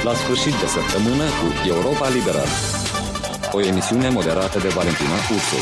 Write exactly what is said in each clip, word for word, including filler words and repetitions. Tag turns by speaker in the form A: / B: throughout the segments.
A: la sfârșit de săptămână cu Europa Liberă. O emisiune moderată de Valentina Ursu.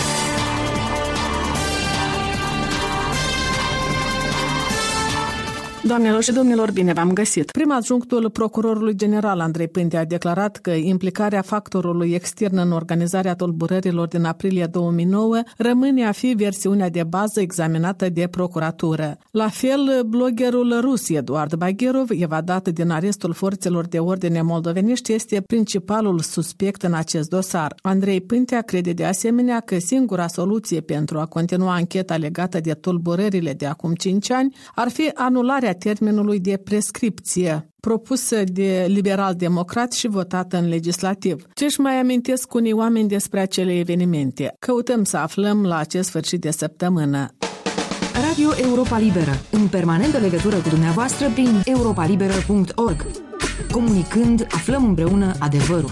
B: Doamnelor și domnilor, bine v-am găsit. Prim adjunctul procurorului general Andrei Pântea a declarat că implicarea factorului extern în organizarea tulburărilor din aprilie două mii nouă rămâne a fi versiunea de bază examinată de procuratură. La fel, bloggerul rus Eduard Bagherov, evadat din arestul forțelor de ordine moldovenești, este principalul suspect în acest dosar. Andrei Pântea crede de asemenea că singura soluție pentru a continua ancheta legată de tulburările de acum cinci ani ar fi anularea termenului de prescripție propusă de liberal-democrat și votată în legislativ. Ce-și mai amintesc unii oameni despre acele evenimente? Căutăm să aflăm la acest sfârșit de săptămână.
C: Radio Europa Liberă, în permanentă legătură cu dumneavoastră prin europa liberă punct org. Comunicând, aflăm împreună adevărul.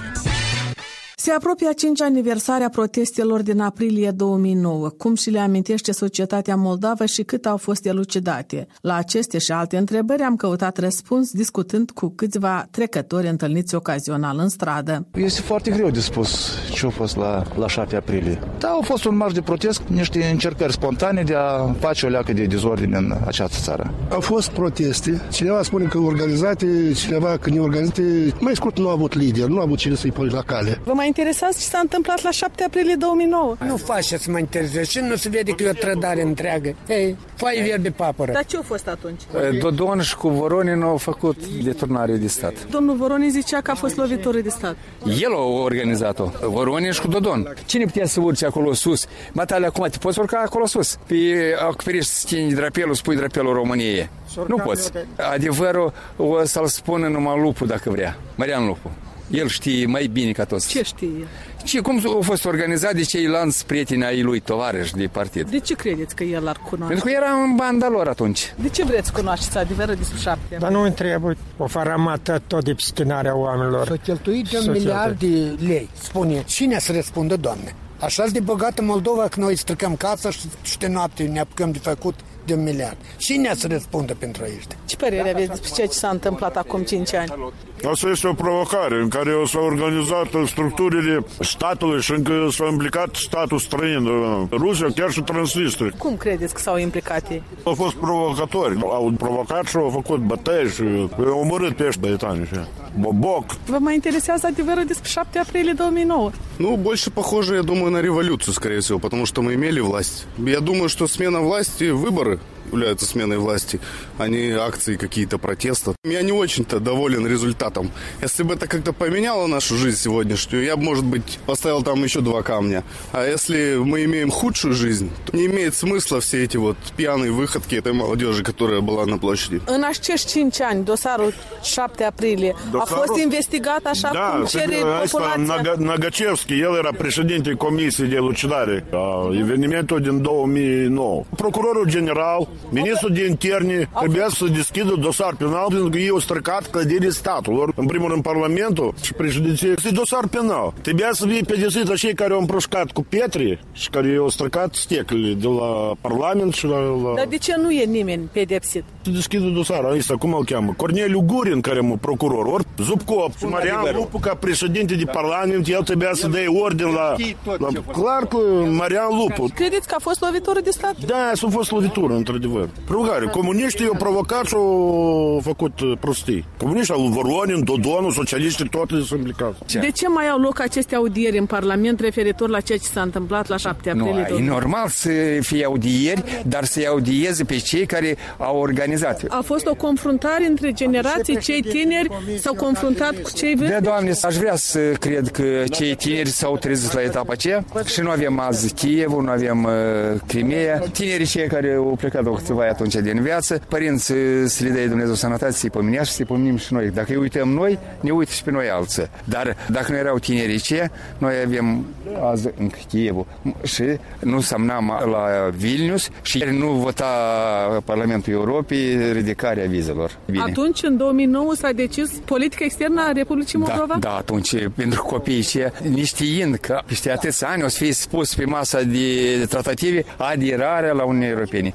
B: Se apropie a cincea aniversare a protestelor din aprilie două mii nouă, cum și le amintește societatea moldavă și cât au fost elucidate. La aceste și alte întrebări am căutat răspuns discutând cu câțiva trecători întâlniți ocazional în stradă.
D: Este foarte greu de spus ce a fost la, la șapte aprilie. Da, a fost un marș de protest, niște încercări spontane de a face o leacă de dezordine în această țară.
E: Au fost proteste, cineva spune că organizate, cineva că neorganizate, mai scurt nu a avut lider, nu a avut cine să-i pune la cale.
B: Vă mai interesați ce s-a întâmplat la șapte aprilie două mii nouă?
F: Nu face să mă intereseze și nu se vede că e o trădare întreagă. Ei, foaie verde papără.
B: Dar ce a fost atunci?
G: Dodon și cu Voronin au făcut deturnare de stat.
B: Domnul Voronin zicea că a fost lovitură de stat.
G: El a organizat-o, Voronin și cu Dodon. Cine putea să urce acolo sus? Matale, acum te poți urca acolo sus? Pe acoperiș să țini drapelul, spui drapelul României. Nu poți. Adevărul o să-l spună numai Lupu dacă vrea. Marian Lupu. El știe mai bine ca toți.
B: Ce știe?
G: Ce, cum a fost organizat de ceilalți prieteni ai lui, tovarăși de partid?
B: De ce credeți că el ar cunoaște?
G: Pentru că era în banda lor atunci.
B: De ce vreți să cunoașteți adevărul despre șapte?
F: Dar nu întreabă o faramată tot de pistinarea oamenilor. S-a cheltuit de un miliard de lei. Spune, cine să răspundă, Doamne? Așa-s de bogată Moldova că noi stricăm casa și, și de noapte ne apucăm de făcut de un miliard. Cine să răspundă pentru aici?
B: Ce părere aveți despre ceea ce s-a întâmplat acum cinci ani?
H: Asta este o provocare în care s-au organizat structurile statului și încă s-a implicat statul străin, Rusia, chiar și Transnistria.
B: Cum credeți că s-au implicat ei?
H: Au fost provocatori. Au provocat și au făcut bătăi și au omorât pe ăștia băietani. Boboc.
B: Vă mai interesează адевărul despre șapte aprilie две тысячи девятого?
I: Ну, больше похоже, я думаю, на революцию, скорее всего, потому что мы имели власть. Я думаю, что смена власти, выборы являются сменой власти, а не акции какие-то протеста. Я не очень-то доволен результатом. Если бы это как-то поменяло нашу жизнь сегодняшнюю, я бы, может быть, поставил там еще два камня. А если мы имеем худшую жизнь, то не имеет смысла все эти вот пьяные выходки этой молодежи, которая была на площади.
B: În acești cinci ani, dosarul șapte aprilie a fost investigat așa cum cere populația?
H: Nagacevski, el era președinte Comisiei de Elucidare a evenimentul din două mii nouă. Procurorul general, ministrul de interne trebuia să deschidă dosar penal pentru că ei au stricat clădirile statului. În primul rând Parlamentul și președinție. Este dosar penal. Trebuia să fie pedepsit cei care au împroșcat cu pietre și care au stricat steclele de la Parlament și la... la...
B: Dar de ce nu e nimeni pedepsit?
H: Să deschidă dosarul. Aici, cum îl cheamă? Corneliu Gurin, care e procuror, ori Zubkov, Marian Lupu, ca președinte de Parlament, el trebuia să dea ordin la... la... Clar că Marian Lupu.
B: Credeți că a fost lovitură de stat?
H: Da, s-a fost lovitură, într-adevăr. Provocare. Comuniștii au provocat și au făcut prostii. Comuniștii au Voronin, Dodonul, socialiștii, toate sunt implicați.
B: De ce mai au loc aceste audieri în Parlament referitor la ceea ce s-a întâmplat la șapte aprilie?
G: Nu, e normal să fie audieri, dar să-i audieze pe cei care au organizat.
B: A fost o confruntare între generații, cei tineri s-au confruntat cu cei vechi?
G: Da, Doamne, aș vrea să cred că cei tineri s-au trezit la etapa aceea și nu avem azi Kievul, nu avem uh, Crimea. Tinerii cei care au plecat o câțiva atunci din viață, părinți să le dea Dumnezeu sănătate, să-i pomenească și să-i pomenim și noi. Dacă îi uităm noi, ne uită și pe noi alții. Dar dacă nu erau tinerii aceia, noi avem azi încă Kievul și nu semnam la Vilnius și nu vota Parlamentul Europei ridicarea vizelor. Bine.
B: Atunci, în două mii nouă, s-a decis politica externă a Republicii Moldova?
G: Da, da, atunci, pentru copiii aceia, neștiind că peste atâția ani o să fie spus pe masa de tratative aderarea la Uniunea Europeană.
B: Fetelor, vă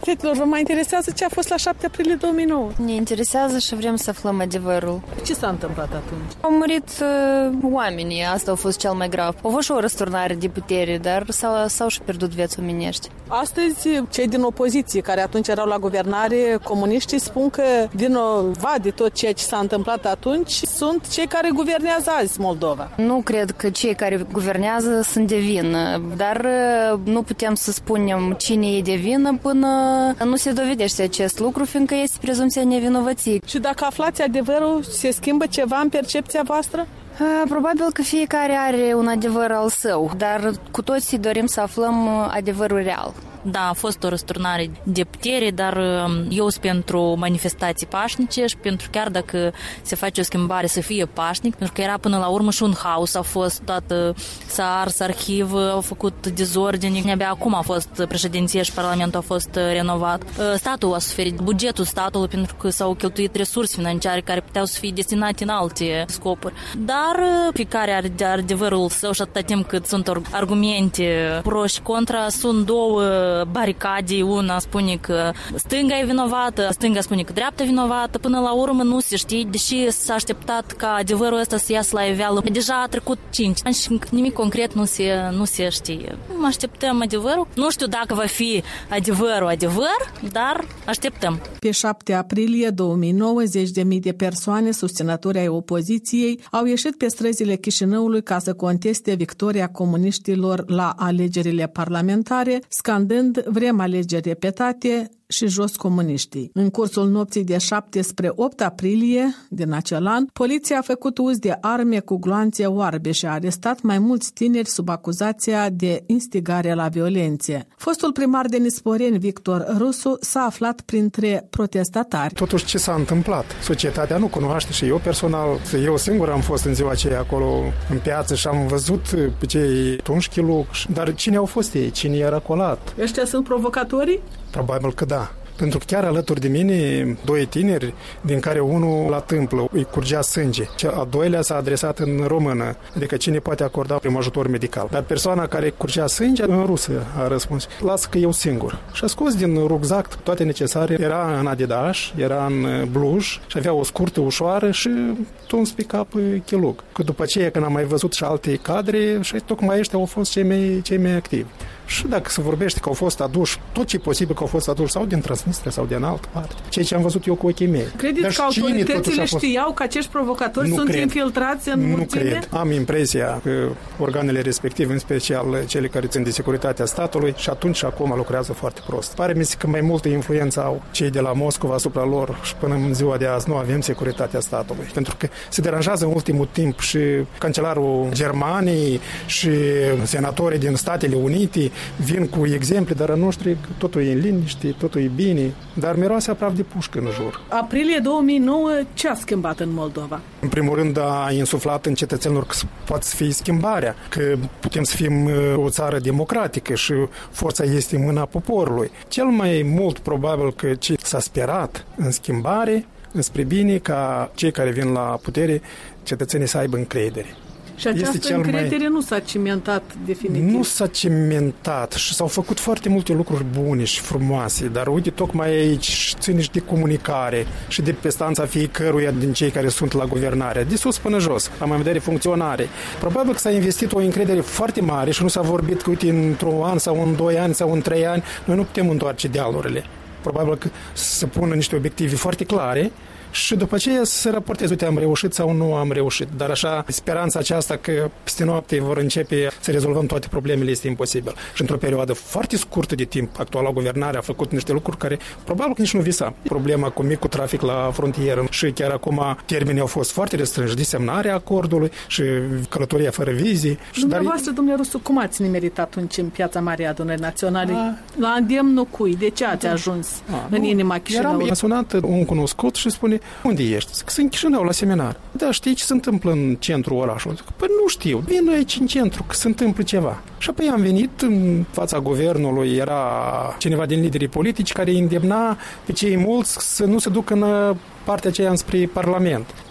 B: mai interesează ce a fost la șapte aprilie două mii nouă.
J: Ne interesează și vrem să aflăm adevărul.
B: Ce s-a întâmplat atunci?
J: Au murit uh, oamenii, asta a fost cel mai grav. Au fost și o răsturnare de putere, dar s-au, s-au și pierdut vieți omenești.
B: Astăzi, cei din opoziție, care atunci erau la guvernare, comuniștii, spun că vinovat de tot ceea ce s-a întâmplat atunci sunt cei care guvernează azi Moldova.
J: Nu cred că cei care guvernează sunt de vină, dar nu putem să spunem cine e de vină până nu se dovedește acest lucru, fiindcă este prezumția nevinovăției.
B: Și dacă aflați adevărul, se schimbă ceva în percepția voastră?
J: Probabil că fiecare are un adevăr al său, dar cu toții dorim să aflăm adevărul real.
K: Da, a fost o răsturnare de putere, dar eu sunt pentru manifestații pașnice și pentru chiar dacă se face o schimbare să fie pașnic, pentru că era până la urmă și un haos, a fost toată, s-a ars arhiv, au făcut dezordine, abia acum a fost președinție și Parlamentul a fost renovat. Statul a suferit, bugetul statului, pentru că s-au cheltuit resurse financiare care puteau să fie destinate în alte scopuri. Dar fiecare are adevărul său și atâta timp cât sunt argumente pro și contra, sunt două baricade, una spune că stânga e vinovată, stânga spune că dreapta e vinovată, până la urmă nu se știe, deși s-a așteptat ca adevărul ăsta să iasă la iveală. Deja a trecut cinci ani și nimic concret nu se, nu se știe. Așteptăm adevărul. Nu știu dacă va fi adevărul adevăr, dar așteptăm.
B: Pe șapte aprilie două mii nouă, zeci de mii de persoane susținători ai opoziției au ieșit pe străzile Chișinăului ca să conteste victoria comuniștilor la alegerile parlamentare, scandând vrem alegeri repetate și jos comuniștii. În cursul nopții de șapte spre opt aprilie din acel an, poliția a făcut uz de arme cu gloanțe oarbe și a arestat mai mulți tineri sub acuzația de instigare la violențe. Fostul primar de Nisporeni, Victor Rusu, s-a aflat printre protestatari.
L: Totuși, ce s-a întâmplat? Societatea nu cunoaște și eu personal, eu singur am fost în ziua aceea acolo în piață și am văzut pe cei tunșchiluc, dar cine au fost ei? Cine i-a colat?
B: Ăștia sunt provocatorii?
L: Probabil că da. Pentru că chiar alături de mine, doi tineri, din care unul la tâmplă îi curgea sânge. Cel al doilea s-a adresat în română, adică cine poate acorda prim ajutor medical. Dar persoana care curgea sânge în rusă a răspuns, lasă că eu singur. Și a scos din rucsac toate necesare, era în Adidas, era în bluj și avea o scurtă ușoară și tuns pe cap chelug. Că după aceea, când am mai văzut și alte cadre, și tocmai ăștia au fost cei mai, cei mai activi. Și dacă se vorbește că au fost aduși, tot ce e posibil că au fost aduși sau din Transnistria sau din altă parte, ceea ce am văzut eu cu ochii mei.
B: Credeți că autoritățile știau că acești provocatori
L: nu
B: sunt
L: cred.
B: infiltrați în
L: Nu
B: mulțime?
L: cred. Am impresia că organele respective, în special cele care țin de securitatea statului, și atunci și acum lucrează foarte prost. Pare-mi că mai multă influență au cei de la Moscova asupra lor și până în ziua de azi nu avem securitatea statului. Pentru că se deranjează în ultimul timp și cancelarul Germaniei și senatorii din Statele Unite vin cu exemple, dar în noștri totul e în liniște, totul e bine, dar miroase aproape de pușcă în jur.
B: Aprilie două mii nouă, ce a schimbat în Moldova?
L: În primul rând a insuflat în cetățenilor că poate să fie schimbarea, că putem să fim o țară democratică și forța este în mâna poporului. Cel mai mult probabil că ce s-a sperat în schimbare, înspre bine ca cei care vin la putere, cetățenii să aibă încredere.
B: Și această încredere mai... nu s-a cimentat definitiv.
L: Nu s-a cimentat și s-au făcut foarte multe lucruri bune și frumoase, dar uite, tocmai aici ține și de comunicare și de prestanța fiecăruia din cei care sunt la guvernare, de sus până jos, la mai vedere funcționare. Probabil că s-a investit o încredere foarte mare și nu s-a vorbit că, uite, într-un an sau în doi ani sau în trei ani, noi nu putem întoarce dealurile. Probabil că se pună niște obiective foarte clare și după aceea să raportez, uite, am reușit sau nu am reușit. Dar așa, speranța aceasta că peste noapte vor începe să rezolvăm toate problemele este imposibil. Și într-o perioadă foarte scurtă de timp, actuala guvernare a făcut niște lucruri care probabil că nici nu visam. Problema cu micul trafic la frontieră și chiar acum termenii au fost foarte restrânși de semnarea acordului și călătoria fără vizii.
B: Dumneavoastră, dar... domnule Rusu, cum ați nimerit atunci în Piața Mare a Adunării Naționale? A... La îndemnul cui? De ce ați ajuns a, în nu. inima Chișinăului?
L: Eram sunat un cunoscut și spune: unde ești? Zic, sunt în Chișinău la seminar. Da, știi ce se întâmplă în centrul orașului? Zic, păi nu știu, vin aici în centru, că se întâmplă ceva. Și apoi am venit în fața guvernului, era cineva din liderii politici care îndemna pe cei mulți să nu se ducă în partea aceea înspre Parlament.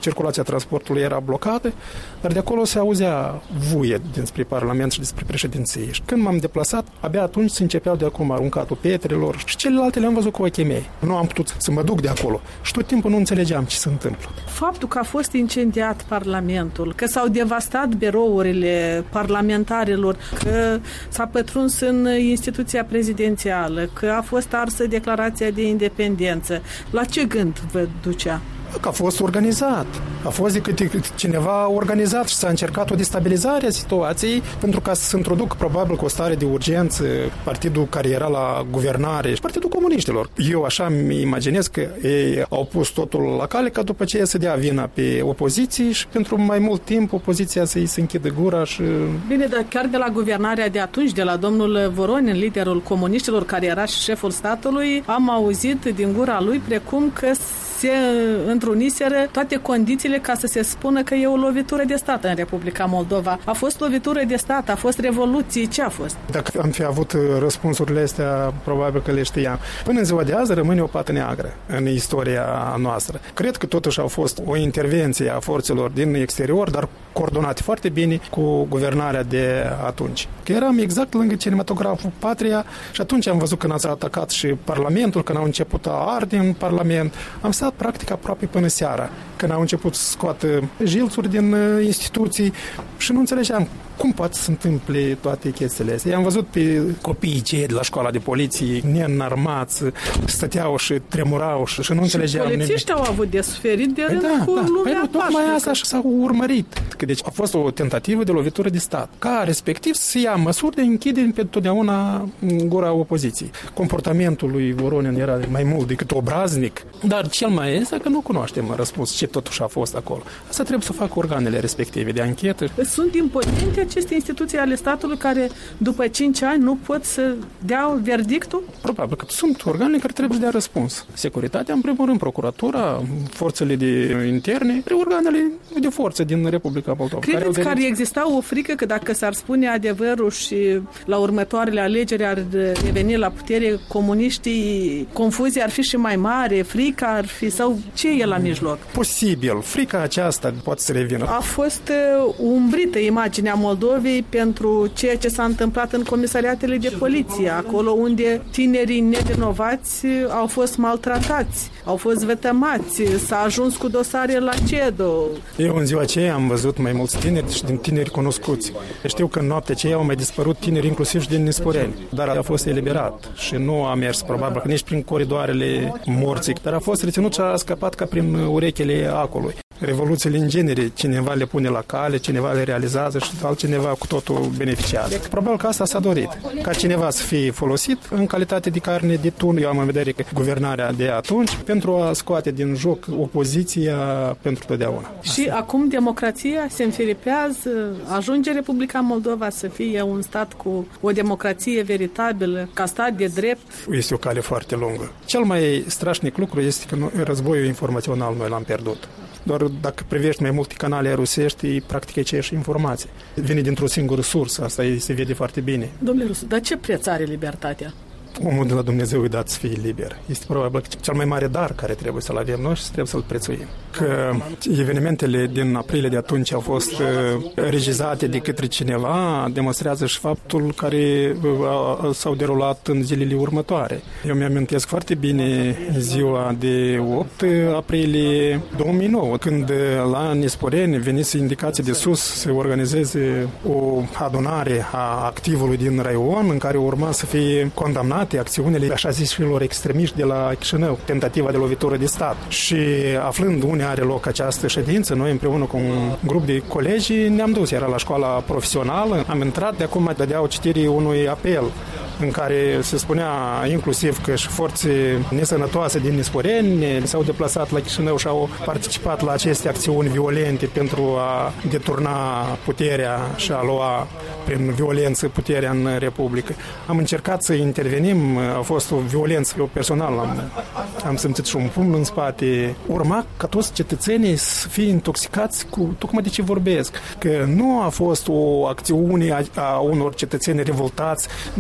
L: circulația transportului era blocată, dar de acolo se auzea vuie dinspre Parlament și despre președinție. Și când m-am deplasat, abia atunci se începeau de acum aruncatul pietrelor și celelalte le-am văzut cu ochii mei. Nu am putut să mă duc de acolo și tot timpul nu înțelegeam ce se întâmplă.
B: Faptul că a fost incendiat Parlamentul, că s-au devastat birourile parlamentarilor, că s-a pătruns în instituția prezidențială, că a fost arsă declarația de independență, la ce gând vă ducea?
L: Că a fost organizat. A fost de câte cineva organizat și s-a încercat o destabilizare a situației pentru ca să se introducă probabil cu o stare de urgență partidul care era la guvernare și Partidul Comuniștilor. Eu așa mi imaginez că ei au pus totul la cale ca după aceea să dea vina pe opoziție și pentru mai mult timp opoziția să-i se închidă gura și...
B: Bine, dar chiar de la guvernarea de atunci, de la domnul Voronin, liderul comuniștilor care era și șeful statului, am auzit din gura lui precum că se întruniseră toate condițiile ca să se spună că e o lovitură de stat în Republica Moldova. A fost lovitură de stat, a fost revoluție, ce a fost?
L: Dacă am fi avut răspunsurile astea, probabil că le știam. Până în ziua de azi rămâne o pată neagră în istoria noastră. Cred că totuși a fost o intervenție a forțelor din exterior, dar coordonate foarte bine cu guvernarea de atunci. Că eram exact lângă cinematograful Patria și atunci am văzut când s-a atacat și Parlamentul, când au început a arde în Parlament. Am stat practic aproape până seara, când au început să scoată jilțuri din instituții și nu înțelegeam cum poate să se întâmple toate chestiile astea. I-am văzut pe copiii cei de la școala de poliție, neînarmați, stăteau și tremurau și, și nu înțelegeam.
B: Și polițiștii au avut de suferit de rând
L: da,
B: cu
L: da.
B: lumea
L: Păi, tocmai
B: pașnică.
L: asta și s-a urmărit. Că deci a fost o tentativă de lovitură de stat, ca respectiv să ia măsuri de închidere pe totdeauna gura opoziției. Comportamentul lui Voronin era mai mult decât obraznic, dar cel mai este că nu cunoaștem răspuns ce totuși a fost acolo. Asta trebuie să facă organele respective de anchetă.
B: Sunt impotente aceste instituții ale statului care după cinci ani nu pot să dea verdictul?
L: Probabil că sunt organele care trebuie să dea răspuns. Securitatea, în primul rând, procuratura, forțele de interne, organele de forță din Republica Moldova.
B: Credeți că ar exista o frică că dacă s-ar spune adevărul și la următoarele alegeri ar reveni la putere comuniștii, confuzia ar fi și mai mare, frica ar fi, sau ce e la mijloc?
L: Posibil. Frica aceasta poate să revină.
B: A fost uh, umbrită imaginea Moldovei pentru ceea ce s-a întâmplat în comisariatele de poliție, acolo unde tinerii nevinovați au fost maltratați, au fost vătămați, s-a ajuns cu dosare la CEDO.
L: Eu în ziua aceea am văzut mai mulți tineri și din tineri cunoscuți. Știu că în noaptea aceea au mai dispărut tineri inclusiv și din Nisporeni, dar a fost eliberat și nu a mers probabil nici prin coridoarele morții, dar a fost reținut și a scăpat ca prin urechile acului. Revoluțiile în genere, cineva le pune la cale, cineva le realizează și altcineva cu totul beneficiază. Probabil că asta s-a dorit, ca cineva să fie folosit în calitate de carne de tun, eu am în vedere că guvernarea de atunci, pentru a scoate din joc opoziția pentru totdeauna.
B: Și acum democrația se înfiripează, ajunge Republica Moldova să fie un stat cu o democrație veritabilă, ca stat de drept.
L: Este o cale foarte lungă. Cel mai strașnic lucru este că noi, războiul informațional noi l-am pierdut. Doar dacă privești mai multe canale rusești, practic aceeași informație. Vine dintr-o singură sursă, asta se vede foarte bine.
B: Domnule Rusu, dar ce preț are libertatea?
L: Omul de la Dumnezeu îi dat să fie liber. Este probabil cel mai mare dar care trebuie să-l avem noi și trebuie să-l prețuim. Că evenimentele din aprilie de atunci au fost uh, regizate de către cineva, demonstrează și faptul care uh, s-au derulat în zilele următoare. Eu mi-amintesc foarte bine ziua de opt aprilie două mii nouă, când la Nisporeni venise indicații de sus să organizeze o adunare a activului din raion în care urma să fie condamnat acțiunile așa zișilor extremiști de la Chișinău, tentativa de lovitură de stat. Și aflând unde are loc această ședință, noi împreună cu un grup de colegi ne-am dus, era la școala profesională, am intrat, de acum dădeau citirii unui apel în care se spunea inclusiv că și forțe nesănătoase din Nisporeni s-au deplasat la Chișinău și au participat la aceste acțiuni violente pentru a deturna puterea și a lua prin violență puterea în Republică. Am încercat să intervenim, a fost o violență, eu personal am, am simțit și un pumn în spate. Urma ca toți cetățenii să fie intoxicați cu tocmai de ce vorbesc. Că nu a fost o acțiune a, a unor cetățeni revoltați de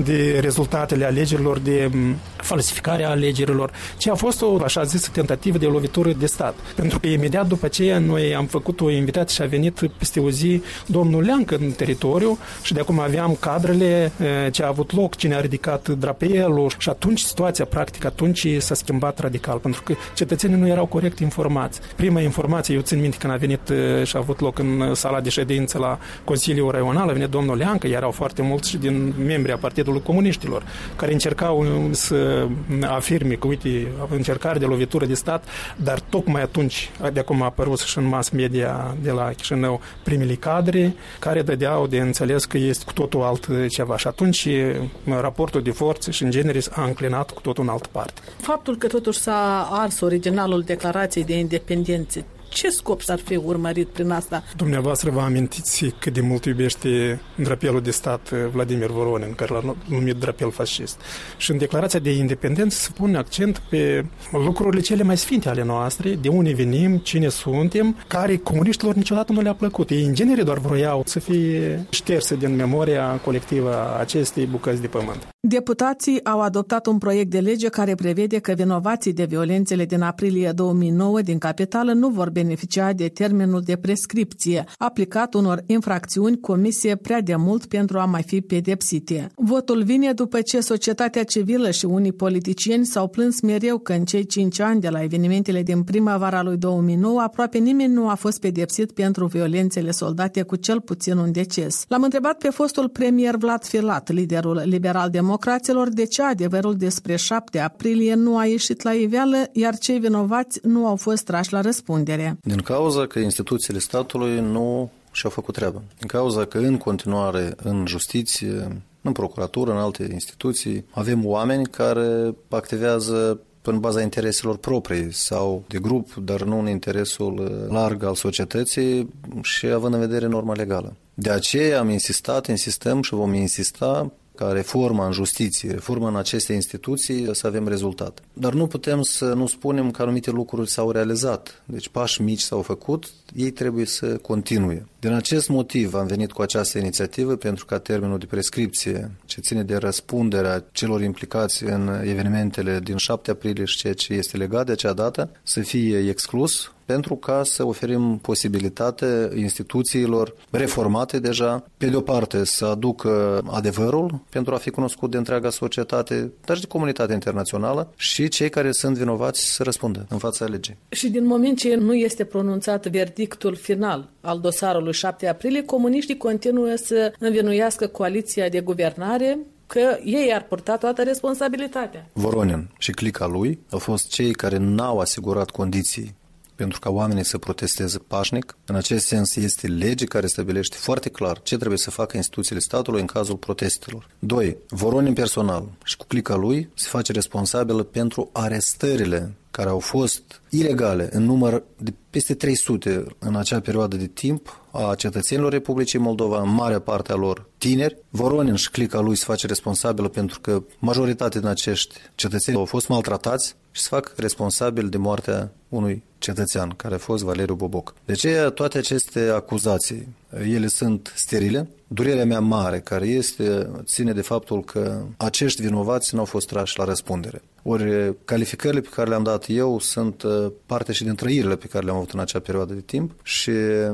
L: rezultatele alegerilor, de falsificarea alegerilor, ci a fost o așa zisă tentativă de lovitură de stat. Pentru că imediat după aceea noi am făcut o invitație și a venit peste o zi domnul Leancă în teritoriu și de acum aveam cadrele ce a avut loc, cine a ridicat drapelul și atunci situația practică atunci s-a schimbat radical, pentru că cetățenii nu erau corect informați. Prima informație, eu țin minte când a venit și a avut loc în sala de ședință la Consiliul Raional, a venit domnul Leancă, erau foarte mulți și din membrii a Partidului Comuniștilor, care încercau să afirme că, uite, încercare de lovitură de stat, dar tocmai atunci, de acum a apărut și în mass media de la Chișinău primele cadre, care dădeau de înțeles că este cu totul alt ceva. Și atunci raportul de forțe și în genere a înclinat cu totul în altă parte.
B: Faptul că totuși s-a ars originalul declarației de independență, ce scop s-ar fi urmărit prin asta?
L: Dumneavoastră vă amintiți cât de mult iubește drapelul de stat Vladimir Voronin, care l-a numit drapel fascist. Și în declarația de independență se pune accent pe lucrurile cele mai sfinte ale noastre, de unde venim, cine suntem, care comuniștilor niciodată nu le-a plăcut. Ei, în genere, doar vroiau să fie șterse din memoria colectivă a acestei bucăți de pământ.
B: Deputații au adoptat un proiect de lege care prevede că vinovații de violențele din aprilie două mii nouă din capitală nu vor beneficia de termenul de prescripție, aplicat unor infracțiuni comise prea de mult pentru a mai fi pedepsite. Votul vine după ce societatea civilă și unii politicieni s-au plâns mereu că în cei cinci ani de la evenimentele din primăvara lui două mii nouă aproape nimeni nu a fost pedepsit pentru violențele soldate cu cel puțin un deces. L-am întrebat pe fostul premier Vlad Filat, liderul liberal-democraților, de ce adevărul despre șapte aprilie nu a ieșit la iveală, iar cei vinovați nu au fost trași la răspundere.
M: Din cauza că instituțiile statului nu și-au făcut treaba. Din cauza că în continuare în justiție, în procuratură, în alte instituții, avem oameni care activează în baza intereselor proprii sau de grup, dar nu în interesul larg al societății și având în vedere norma legală. De aceea am insistat, insistăm și vom insista ca reforma în justiție, reforma în aceste instituții, să avem rezultat. Dar nu putem să nu spunem că anumite lucruri s-au realizat. Deci pași mici s-au făcut, ei trebuie să continue. Din acest motiv am venit cu această inițiativă pentru ca termenul de prescripție, ce ține de răspunderea celor implicați în evenimentele din șapte aprilie și ceea ce este legat de acea dată, să fie exclus, pentru ca să oferim posibilitate instituțiilor reformate deja, pe de o parte să aducă adevărul pentru a fi cunoscut de întreaga societate, dar și de comunitatea internațională și cei care sunt vinovați să răspundă în fața legii.
B: Și din moment ce nu este pronunțat verdictul final al dosarului șapte aprilie, comuniștii continuă să învinuiască coaliția de guvernare că ei ar purta toată responsabilitatea.
M: Voronin și clica lui au fost cei care n-au asigurat condiții pentru ca oamenii să protesteze pașnic. În acest sens este lege care stabilește foarte clar ce trebuie să facă instituțiile statului în cazul protestelor. doi. Voronin personal și cu clica lui se face responsabilă pentru arestările care au fost ilegale în număr de peste trei sute în acea perioadă de timp a cetățenilor Republicii Moldova, în marea parte a lor tineri. Voronin și clica lui se face responsabilă pentru că majoritatea din acești cetățeni au fost maltratați și se fac responsabili de moartea unui cetățean, care a fost Valeriu Boboc. De aceea, toate aceste acuzații, ele sunt sterile. Durerea mea mare, care este, ține de faptul că acești vinovați nu au fost trași la răspundere. Ori calificările pe care le-am dat eu sunt parte și din trăirile pe care le-am avut în acea perioadă de timp și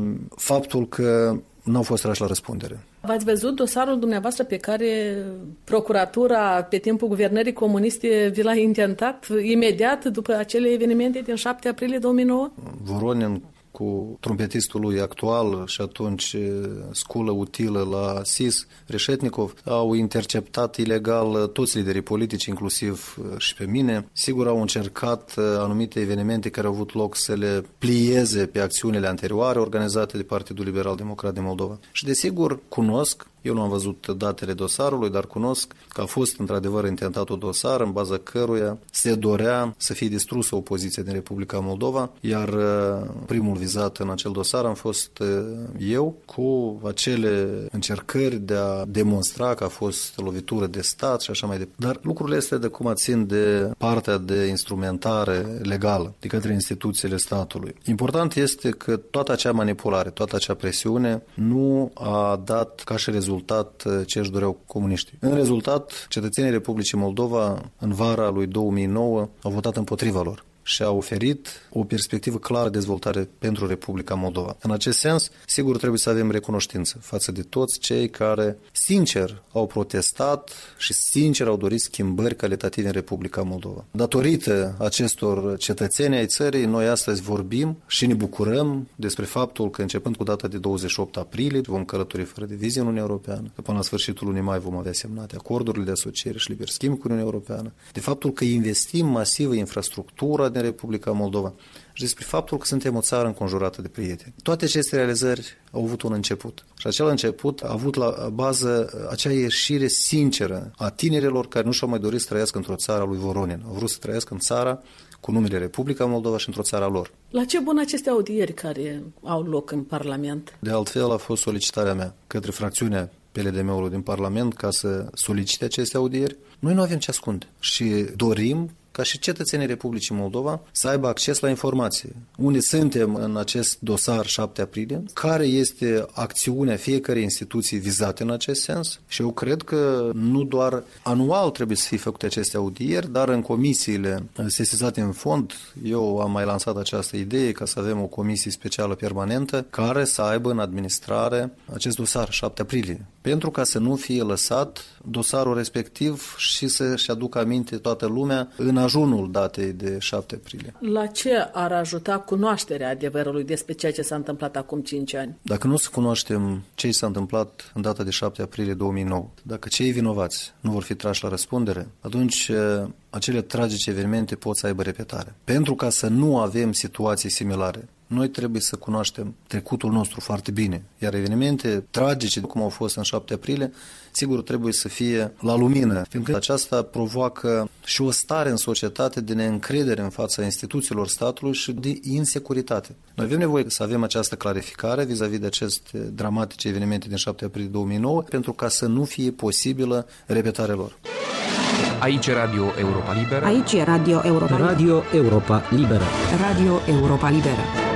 M: faptul că nu au fost trași la răspundere.
B: V-ați văzut dosarul dumneavoastră pe care procuratura pe timpul guvernării comuniste vi l-a intentat imediat după acele evenimente din șapte aprilie două mii nouă?
M: Voronin cu trompetistul lui actual și atunci sculă utilă la S I S, Reșetnikov, au interceptat ilegal toți liderii politici, inclusiv și pe mine. Sigur, au încercat anumite evenimente care au avut loc să le plieze pe acțiunile anterioare organizate de Partidul Liberal Democrat din Moldova. Și desigur, cunosc, eu nu am văzut datele dosarului, dar cunosc că a fost într-adevăr intentat un dosar în baza căruia se dorea să fie distrusă opoziția din Republica Moldova, iar primul vizat în acel dosar am fost eu, cu acele încercări de a demonstra că a fost lovitură de stat și așa mai departe. Dar lucrurile astea de cum țin de partea de instrumentare legală de către instituțiile statului. Important este că toată acea manipulare, toată acea presiune nu a dat ca și rezultat ce își doreau comuniștii. În rezultat, cetățenii Republicii Moldova în vara lui două mii nouă au votat împotriva lor și a oferit o perspectivă clară de dezvoltare pentru Republica Moldova. În acest sens, sigur, trebuie să avem recunoștință față de toți cei care, sincer, au protestat și, sincer, au dorit schimbări calitative în Republica Moldova. Datorită acestor cetățeni ai țării, noi astăzi vorbim și ne bucurăm despre faptul că, începând cu data de douăzeci și opt aprilie, vom călători fără divizie în Uniunea Europeană, că până la sfârșitul lunii mai vom avea semnate acordurile de asociere și liber schimb cu Uniunea Europeană, de faptul că investim masiv în infrastructura din Republica Moldova și despre faptul că suntem o țară înconjurată de prieteni. Toate aceste realizări au avut un început. Și acel început a avut la bază acea ieșire sinceră a tinerilor care nu și-au mai dorit să trăiască într-o țară a lui Voronin. Au vrut să trăiască în țara cu numele Republica Moldova și într-o țară a lor.
B: La ce bun aceste audieri care au loc în Parlament?
M: De altfel a fost solicitarea mea către fracțiunea P L D M-ului din Parlament ca să solicite aceste audieri. Noi nu avem ce ascunde și dorim ca și cetățenii Republicii Moldova să aibă acces la informație. Unde suntem în acest dosar șapte aprilie, care este acțiunea fiecărei instituții vizate în acest sens și eu cred că nu doar anual trebuie să fie făcute aceste audieri, dar în comisiile sesizate în fond, eu am mai lansat această idee ca să avem o comisie specială permanentă care să aibă în administrare acest dosar șapte aprilie, pentru ca să nu fie lăsat dosarul respectiv și să-și aducă aminte toată lumea în ajunul datei de șapte aprilie.
B: La ce ar ajuta cunoașterea adevărului despre ceea ce s-a întâmplat acum cinci ani?
M: Dacă nu să cunoaștem ce s-a întâmplat în data de șapte aprilie două mii nouă, dacă cei vinovați nu vor fi trași la răspundere, atunci acele tragice evenimente pot să aibă repetare. Pentru ca să nu avem situații similare, noi trebuie să cunoaștem trecutul nostru foarte bine, iar evenimente tragice, cum au fost în șapte aprilie, sigur trebuie să fie la lumină, fiindcă aceasta provoacă și o stare în societate de neîncredere în fața instituțiilor statului și de insecuritate. Noi avem nevoie să avem această clarificare vis-a-vis de aceste dramatice evenimente din șapte aprilie două mii nouă, pentru ca să nu fie posibilă repetarea lor.
N: Aici e Radio Europa Liberă.
C: Aici e Radio Europa Liberă.
N: Radio Europa Liberă.
C: Radio Europa Liberă.